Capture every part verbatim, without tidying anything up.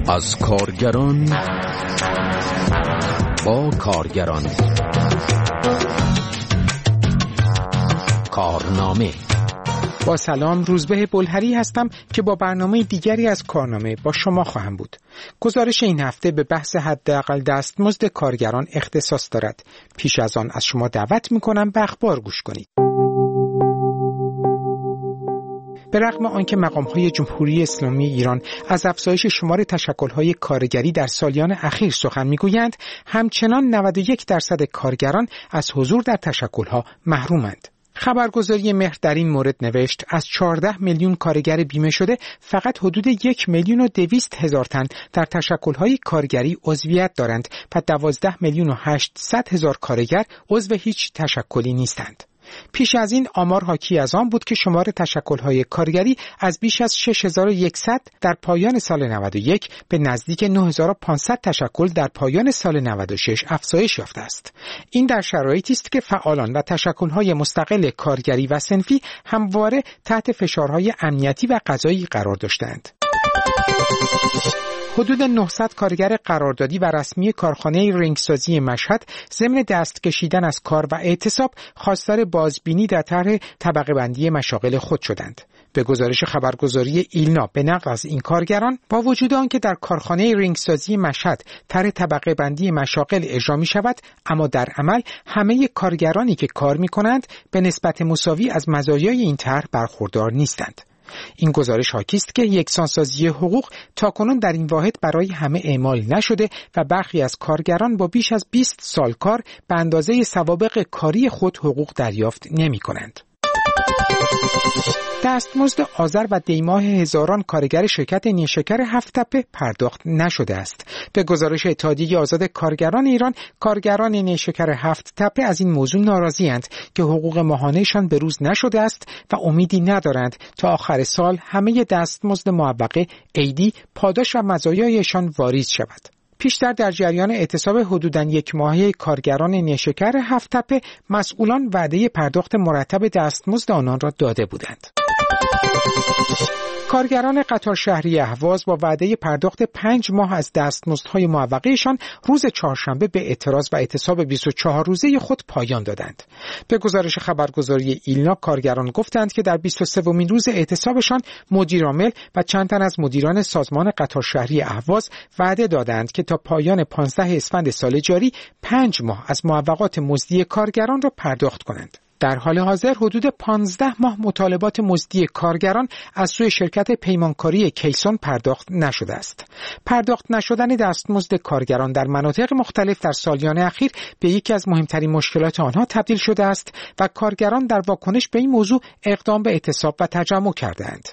از کارگران با کارگران. کارنامه. با سلام، روزبه بلهری هستم که با برنامه دیگری از کارنامه با شما خواهم بود. گزارش این هفته به بحث حداقل دستمزد کارگران اختصاص دارد. پیش از آن از شما دعوت می‌کنم به اخبار گوش کنید. به رغم آنکه مقام‌های جمهوری اسلامی ایران از افزایش شمار تشکل‌های کارگری در سالیان اخیر سخن می‌گویند، همچنان نود و یک درصد کارگران از حضور در تشکل‌ها محرومند. خبرگزاری مهر در این مورد نوشت از چهارده میلیون کارگر بیمه شده فقط حدود یک میلیون و دویست هزار تن در تشکل‌های کارگری عضویت دارند و دوازده میلیون و هشتصد هزار کارگر عضو هیچ تشکلی نیستند. پیش از این آمار حاکی از آن بود که شمار تشکل‌های کارگری از بیش از شش هزار و صد در پایان سال نود و یک به نزدیک نه هزار و پانصد تشکل در پایان سال نود و شش افزایش یافته است. این در شرایطی است که فعالان و تشکل‌های مستقل کارگری و صنفی همواره تحت فشارهای امنیتی و قضایی قرار داشتند. حدود نهصد کارگر قراردادی و رسمی کارخانه رنگسازی مشهد ضمن دست کشیدن از کار و اعتصاب خواستار بازبینی در طرح طبقه بندی مشاغل خود شدند. به گزارش خبرگزاری ایلنا به نقل از این کارگران، با وجود آنکه در کارخانه رنگسازی مشهد طرح طبقه بندی مشاغل اجرا می شود، اما در عمل همه کارگرانی که کار می کنند به نسبت مساوی از مزایای این طرح برخوردار نیستند. این گزارش حاکی است که یکسانسازی حقوق تاکنون در این واحد برای همه اعمال نشده و برخی از کارگران با بیش از بیست سال کار به اندازه سوابق کاری خود حقوق دریافت نمی کنند. دستمزد آذر و دیماه هزاران کارگر شرکت نیشکر هفت تپه پرداخت نشده است. به گزارش اتحادیه آزاد کارگران ایران، کارگران نیشکر هفت تپه از این موضوع ناراضی‌اند که حقوق ماهانه‌شان به روز نشده است و امیدی ندارند تا آخر سال همه دستمزد معوقه، عیدی، پاداش و مزایایشان واریز شود. پیشتر در جریان اعتصاب حدوداً یک ماهه کارگران نیشکر هفت تپه، مسئولان وعده پرداخت مرتب دستمزد آنان را داده بودند. کارگران قطار شهری اهواز با وعده پرداخت پنج ماه از دستمزدهای معوقه‌شان روز چهارشنبه به اعتراض و اعتصاب بیست و چهار روزه خود پایان دادند. به گزارش خبرگزاری ایلنا، کارگران گفتند که در بیست و سومین روز اعتصابشان مدیرعامل و چند تن از مدیران سازمان قطار شهری اهواز وعده دادند که تا پایان پانزده اسفند سال جاری پنج ماه از معوقات مزدی کارگران را پرداخت کنند. در حال حاضر حدود پانزده ماه مطالبات مزدی کارگران از سوی شرکت پیمانکاری کیسون پرداخت نشده است. پرداخت نشدن دستمزد کارگران در مناطق مختلف در سالیان اخیر به یکی از مهمترین مشکلات آنها تبدیل شده است و کارگران در واکنش به این موضوع اقدام به اعتصاب و تجمع کردند.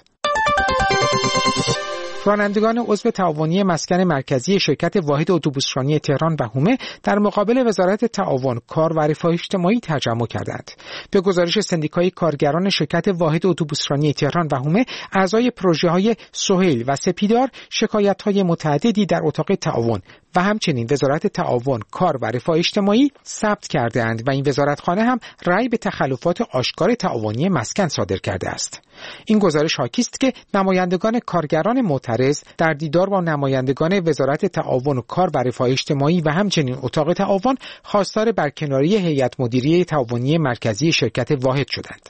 رانندگان عضو تعاونی مسکن مرکزی شرکت واحد اتوبوسرانی تهران و هومه در مقابل وزارت تعاون، کار و رفاه اجتماعی تجمع کردند. به گزارش سندیکای کارگران شرکت واحد اتوبوسرانی تهران و هومه، اعضای پروژه‌های سهیل و سپیدار شکایت‌های متعددی در اتاق تعاون و همچنین وزارت تعاون، کار و رفاه اجتماعی ثبت کرده‌اند و این وزارتخانه هم رأی به تخلفات آشکار تعاونی مسکن صادر کرده است. این گزارش حاکی است که نمایندگان کارگران معترض در دیدار با نمایندگان وزارت تعاون، کار و رفاه اجتماعی و همچنین اتاق تعاون خواستار برکناری هیئت مدیره تعاونی مرکزی شرکت واحد شدند.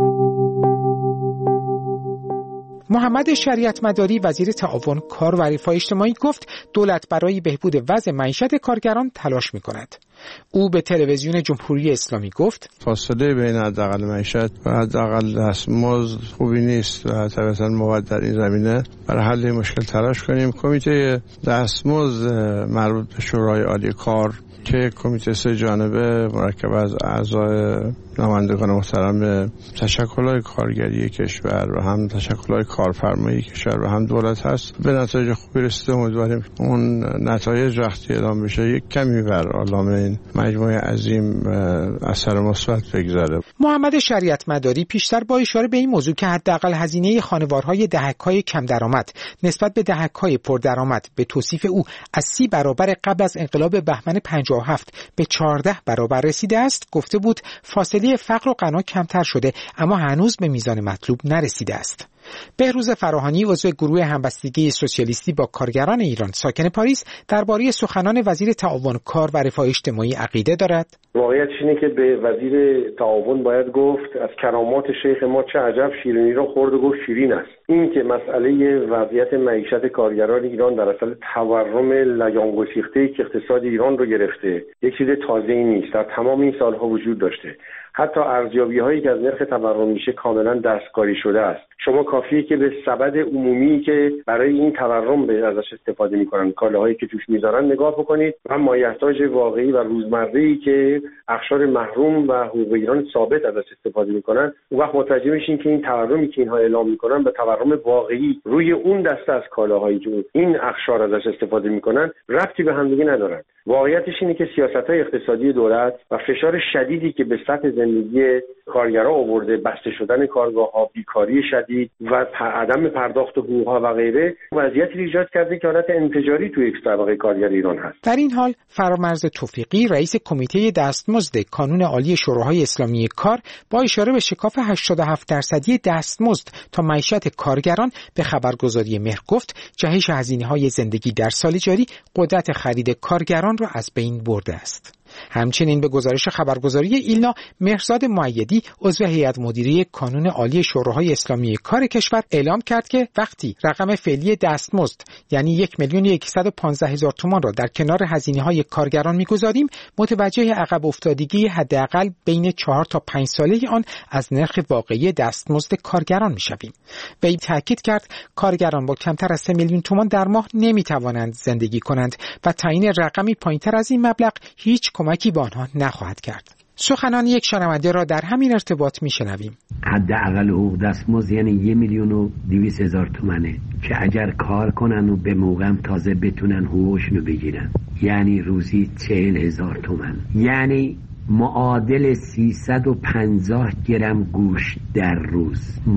محمد شریعت مداری، وزیر تعاون، کار و رفاه اجتماعی گفت دولت برای بهبود وضع معیشت کارگران تلاش می‌کند. او به تلویزیون جمهوری اسلامی گفت فاصله بین حداقل معیشت و حداقل دستمزد خوبی نیست و طبعاً ما در این زمینه برای حل مشکل تلاش کنیم. کمیته دستمزد مربوط به شورای عالی کار که کمیته سه جانبه مرکب از اعضای نمایندگان محترم تشکل‌های کارگری کشور و هم تشکل‌های کارفرمایی کشور و هم دولت هست، به نتایج خوبی رسیده. امیدواریم اون نتایج وقتی اعلام بشه یک کمی بر علامه این مجموعه عظیم اثر مثبت بگذاره. محمد شریعت مداری پیشتر با اشاره به این موضوع که حداقل هزینه خانوارهای دهک‌های کم درآمد نسبت به دهک‌های پردرآمد به توصیف او از سی برابر قبل از انقلاب بهمن پنجاه و هفت به چهارده برابر رسیده است، گفته بود فاصله فقر و غنا کمتر شده اما هنوز به میزان مطلوب نرسیده است. بهروز فراهانی عضو گروه همبستگی سوسیالیستی با کارگران ایران ساکن پاریس درباره سخنان وزیر تعاون کار و رفاه اجتماعی عقیده دارد. واقعیتش اینه که به وزیر تعاون باید گفت از کرامات شیخ ما چه عجب شیرینی را خورد و گفت شیرین است. این که مسئله وضعیت معیشت کارگران ایران در اصل تورم لگانگسیخته‌ای که اقتصاد ایران رو گرفته یک چیز تازه‌ای نیست، در تمام این سالها وجود داشته. حتی ارزیابی‌هایی که از نرخ تورم میشه کاملا دستکاری شده است. شما کافیه که به سبد عمومی که برای این تورم به ازش استفاده میکنن، کالاهایی که توش میذارن نگاه بکنید و مایحتاج واقعی و روزمره‌ای که اقشار محروم و حقوق ایران ثابت ازش استفاده میکنن، اون وقت متوجه میشین که این تورمی که اینها اعلام میکنن به تورم واقعی روی اون دسته از کالاهایی که این اقشار ازش استفاده میکنن ربطی به همدیگه ندارن. واقعیتش اینه که سیاست‌های اقتصادی دولت و فشار شدیدی که به سطح زندگی کارگرها آورده، بسته شدن کارگاه‌ها، بیکاری شدید و عدم پرداخت حقوق‌ها و غیره، وضعیتی ایجاد کرده که حالت انفجاری توی یک طبقه کارگر ایران هست. در این حال فرامرز توفیقی رئیس کمیته دستمزد کانون عالی شوراهای اسلامی کار با اشاره به شکاف هشتاد و هفت درصدی دستمزد تا معیشت کارگران به خبرگزاری مهر گفت جهش هزینه‌های زندگی در سال جاری قدرت خرید کارگران را از بین برده است. همچنین به گزارش خبرگزاری ایلنا، مهرزاد مؤیدی عضو هیئت مدیره کانون عالی شوراهای اسلامی کار کشور اعلام کرد که وقتی رقم فعلی دستمزد یعنی یک میلیون صد و پانزده هزار تومان را در کنار هزینه‌های کارگران می‌گذاریم، متوجه عقب افتادگی حداقل بین چهار تا پنج ساله آن از نرخ واقعی دستمزد کارگران می‌شویم. وی تاکید کرد کارگران با کمتر از سه میلیون تومان در ماه نمی‌توانند زندگی کنند و تعیین رقمی پایین‌تر از این مبلغ هیچ کمکی به آنها نخواهد کرد. سخنان یک شنونده را در همین ارتباط میشنویم. حداقل حقوق دستمزد یعنی یک میلیون و دویست هزار تومنه که اگر کار کنن و به موقع تازه بتونن حقوقشونو بگیرن، یعنی روزی چهل هزار تومن، یعنی معادل سیصد و پنجاه گرم گوشت در روز،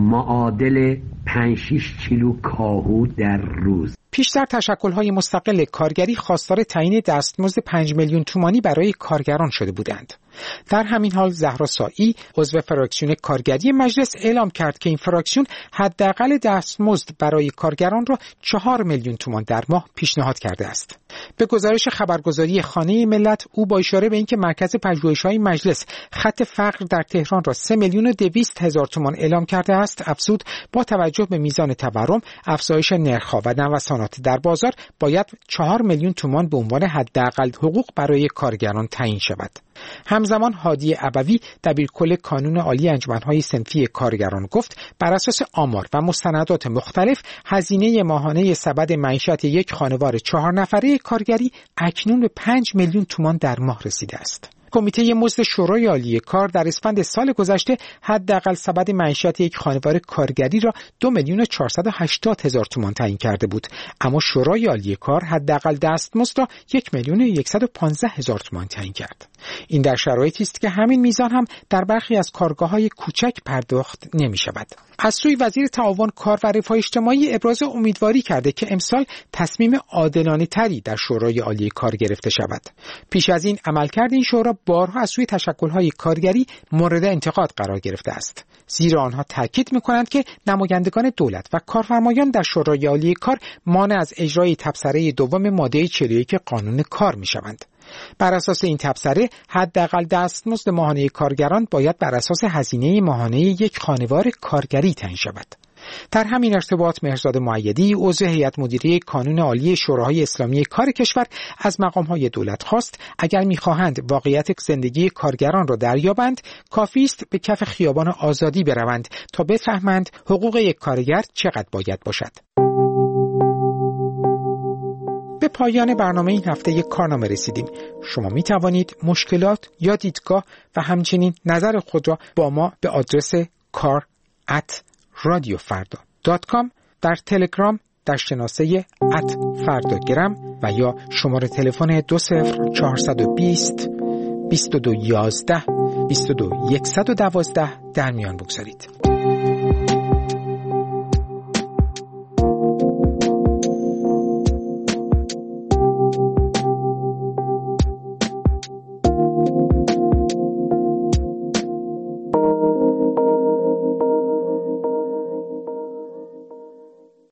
معادل پنج شش کیلو کاهو در روز. پیشتر تشکل‌های مستقل کارگری خواستار تعیین دستمزد پنج میلیون تومانی برای کارگران شده بودند. در همین حال زهرا سایی عضو فراکسیون کارگری مجلس اعلام کرد که این فراکسیون حداقل دستمزد برای کارگران را چهار میلیون تومان در ماه پیشنهاد کرده است. به گزارش خبرگزاری خانه ملت، او با اشاره به اینکه مرکز پژوهش‌های مجلس خط فقر در تهران را سه میلیون و دویست هزار تومان اعلام کرده است، افزود با توجه به میزان تورم، افزایش نرخ‌ها و نوسانات در بازار باید چهار میلیون تومان به عنوان حداقل حقوق برای کارگران تعیین شود. همزمان هادی ابوی دبیرکل کانون عالی انجمن‌های صنفی کارگران گفت بر اساس آمار و مستندات مختلف هزینه ماهانه سبد معیشت یک خانوار چهار نفره کارگری اکنون به پنج میلیون تومان در ماه رسیده است. کمیته مزد شورای عالی کار در اسفند سال گذشته حداقل سبد معیشت یک خانوار کارگری را دو میلیون و چهارصد و هشتاد هزار تومان تعیین کرده بود، اما شورای عالی کار حداقل دستمزد را یک میلیون و صد و پانزده هزار تومان تعیین کرد. این در شرایطی است که همین میزان هم در برخی از کارگاه‌های کوچک پرداخت نمی‌شود. از سوی وزیر تعاون کار و رفاه اجتماعی ابراز امیدواری کرده که امسال تصمیم عادلانه‌تری در شورای عالی کار گرفته شود. پیش از این عملکرد این شورا بارها از سوی تشکل‌های کارگری مورد انتقاد قرار گرفته است، زیرا آنها تاکید می‌کنند که نمایندگان دولت و کارفرمایان در شورای عالی کار مانع از اجرای تبصره دوم ماده چهل و یک قانون کار می‌شوند. بر اساس این تبصره حداقل دستمزد ماهانه کارگران باید بر اساس هزینه ماهانه یک خانوار کارگری تعیین شود. در همین ارتباط مهرزاد مؤیدی عضو هیئت مدیره کانون عالی شوراهای اسلامی کار کشور از مقام‌های دولت خواست اگر می‌خواهند واقعیت زندگی کارگران را دریابند، کافی است به کف خیابان آزادی بروند تا بفهمند حقوق یک کارگر چقدر باید باشد. به پایان برنامه این هفته یک کارنامه رسیدیم. شما می توانید مشکلات یا دیدگاه و همچنین نظر خود را با ما به آدرس کار ات رادیو فردا دات کام، در تلگرام در شناسه ات فرداگرام و یا شماره تلفن دو صفر چهارصد و بیست بیست و دو یازده بیست و دو صد و دوازده در میان بگذارید.